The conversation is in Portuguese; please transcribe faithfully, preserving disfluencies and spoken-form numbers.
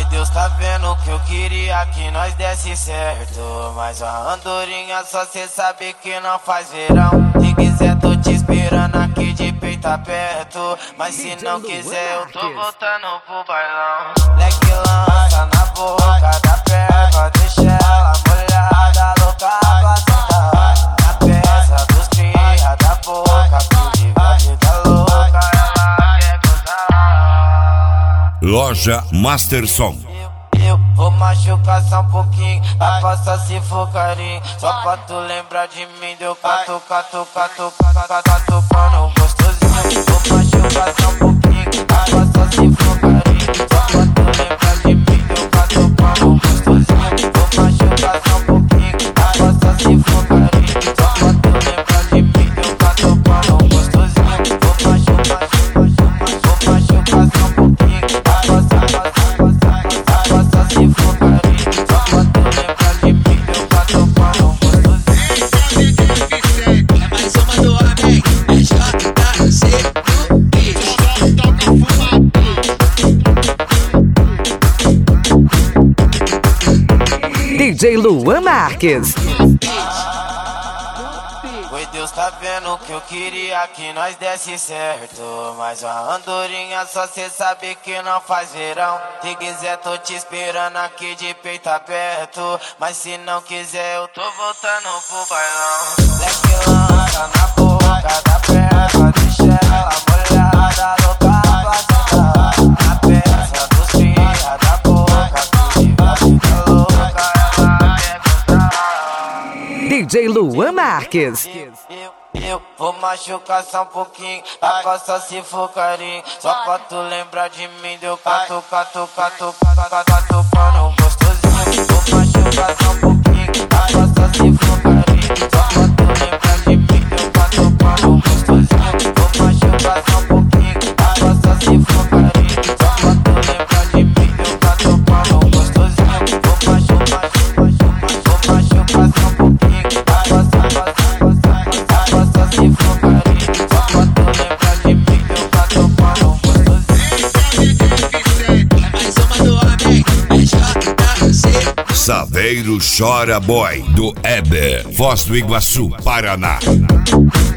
Deus tá vendo que eu queria que nós desse certo, mas a andorinha só cê sabe que não faz verão. Se quiser tô te esperando aqui de peito aberto, mas se não quiser eu tô voltando pro bailão. Leque lança na boca da perna, deixa ela molhada, louca pra sentar na peça dos cria da boca, que vive a vida louca, ela quer gozar. Loja Masterson. Eu vou machucar só um pouquinho, a possa se for carinho. Só pra tu lembrar de mim, deu cato, cato, cato, cato, catucando gostosinho. Vou machucar só um pouquinho, a possa se for carinho. Só pra tu lembrar de mim, deu catucando gostosinho. Vou machucar só um pouquinho, a possa se for carinho. Só pra tu lembrar de mim, deu catucando gostosinho. Vou machucar, vou machucar só um pouquinho, a possa, se for carinho, só pra tu lembrar de mim, eu pra tomar um gostosinho. É mais uma do homem, é J C do D J Luan Marques. Oi, Deus tá vendo que eu queria que nós desse certo, mas a andorinha só cê sabe que não faz verão. Se quiser tô te esperando aqui de peito aberto, mas se não quiser eu tô voltando pro bailão. Leque lança na boca da perna, deixa ela molhada, louca pra sentar na peça dos cria da boca, que vive a vida louca, ela quer gozar. D J Luan Marques. Eu, eu vou machucar só um pouquinho, a coça se for carinho. Só pra tu lembrar de mim, deu cato, cato, cato, cato, catucando gostosinho. Vou machucar só um pouquinho, a coça se for carinho. Só pra tu lembrar de mim, deu catucando gostosinho. Vou machucar só um pouquinho, a coça se for carinho. Só pra tu lembrar de mim, deu catucando gostosinho. Vou machucar, vou machucar só um pouquinho, a coça, se for carinho, só pra tu lembrar de mim, eu tá tocando gostosinho. É mais uma do homem, é J C. Saveiro Chora Boy, do Éder, Foz do Iguaçu, Paraná.